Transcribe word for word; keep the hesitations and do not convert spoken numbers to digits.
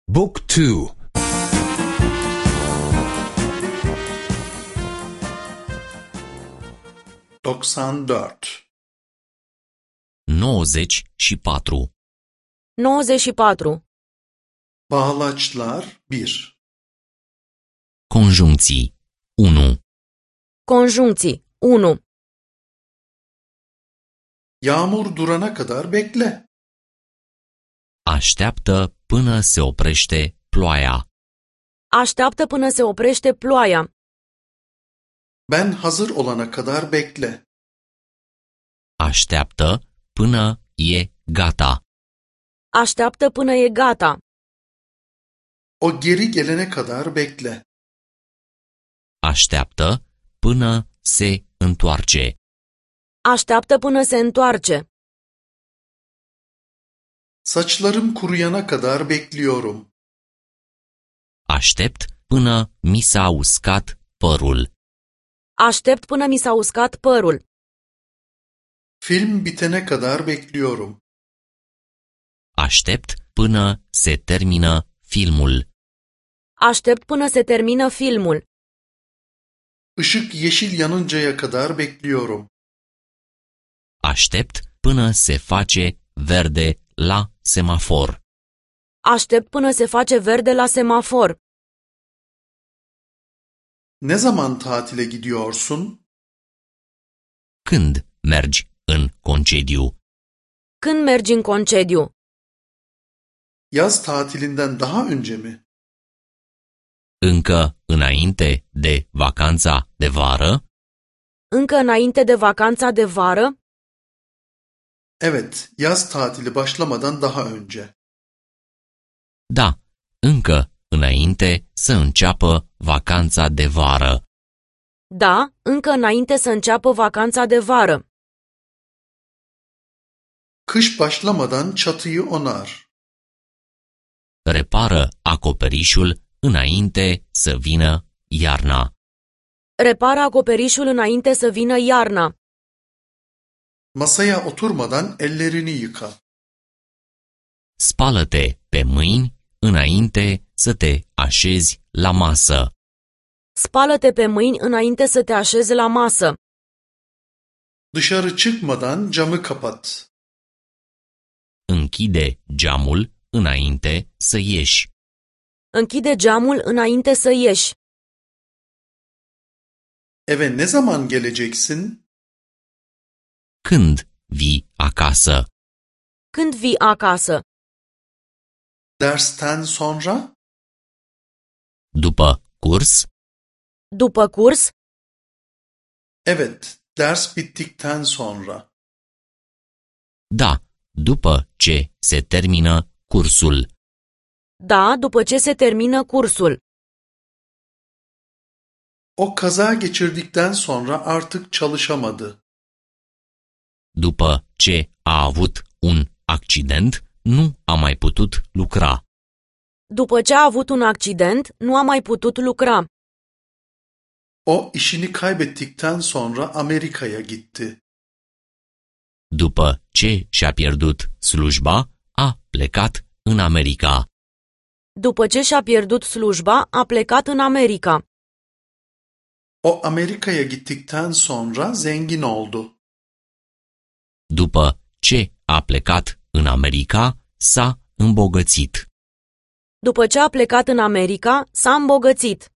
Book two. doksan dört. nouăzeci și patru. nouăzeci și patru. Bağlaçlar bir. Conjuncții unu. Conjuncții unu. Yağmur durana kadar bekle. Așteaptă până se oprește ploaia. Așteaptă până se oprește ploaia. Ben hazır olana kadar bekle. Așteaptă până e gata. Așteaptă până e gata. O geri gelene kadar bekle. Așteaptă până se întoarce. Așteaptă până se întoarce. Saçlarım kuruyana kadar bekliyorum. Aștept până mi s-a uscat părul. Aștept până mi s-a uscat părul. Film bitene kadar bekliyorum. Aștept până se termină filmul. Aștept până se termină filmul. Işık yeşil yanıncaya kadar bekliyorum. Aștept până se face verde la semafor. Aștept până se face verde la semafor. Ne zaman tatile gidiyorsun? Când mergi în concediu? Când mergi în concediu? Yaz tatilinden daha önce mi? Încă înainte de vacanța de vară? Încă înainte de vacanța de vară? Evet, yaz tatili başlamadan daha önce. Da, încă înainte să înceapă vacanța de vară. Da, încă înainte să înceapă vacanța de vară. Kış başlamadan çatıyı onar. Repară acoperișul înainte să vină iarna. Repară acoperișul înainte să vină iarna. Masaya oturmadan ellerini yıka. Spală-te pe mâini înainte să te așezi la masă. Spală-te pe mâini înainte să te așezi la masă. Dışarı çıkmadan camı kapat. Închide geamul înainte să ieși. Închide geamul înainte să ieși. Eve ne zaman geleceksin? Când vii acasă? Când vii acasă? Dersten sonra? După curs? După curs? Evet, ders bittikten sonra. Da, după ce se termină cursul. Da, după ce se termină cursul. O kaza geçirdikten sonra artık çalışamadı. După ce a avut un accident, nu a mai putut lucra. După ce a avut un accident, nu a mai putut lucra. O işini kaybettikten sonra Amerika'ya gitti. După ce și-a pierdut slujba, a plecat în America. După ce și-a pierdut slujba, a plecat în America. O Amerika'ya gittikten sonra zengin oldu. După ce a plecat în America, s-a îmbogățit. După ce a plecat în America, s-a îmbogățit.